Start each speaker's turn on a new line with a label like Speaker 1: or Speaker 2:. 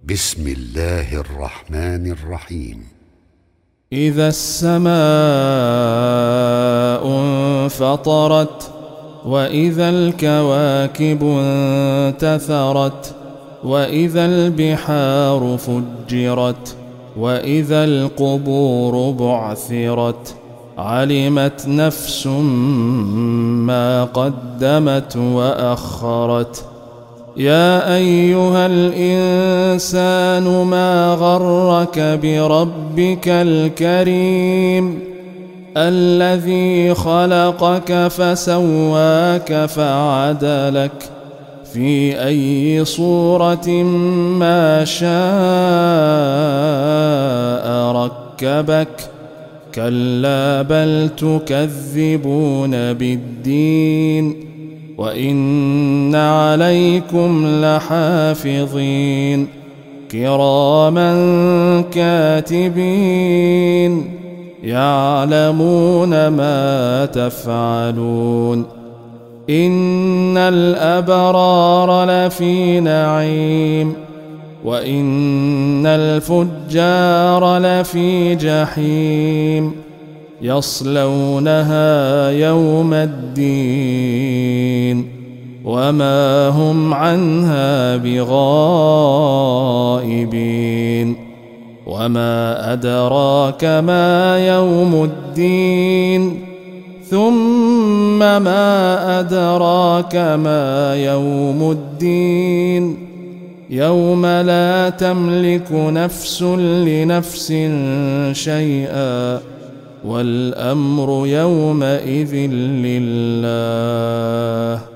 Speaker 1: بسم الله الرحمن الرحيم.
Speaker 2: إذا السماء انفطرت وإذا الكواكب انتثرت وإذا البحار فجرت وإذا القبور بعثرت علمت نفس ما قدمت وأخرت. يا أيها الإنسان ما غرك بربك الكريم الذي خلقك فسواك فعدلك في أي صورة ما شاء ركبك. كلا بل تكذبون بالدين وإن عليكم لحافظين كراما كاتبين يعلمون ما تفعلون. إن الأبرار لفي نعيم وإن الفجار لفي جحيم يصلونها يوم الدين وما هم عنها بغائبين. وما أدراك ما يوم الدين ثم ما أدراك ما يوم الدين يوم لا تملك نفس لنفس شيئا والأمر يومئذ لله.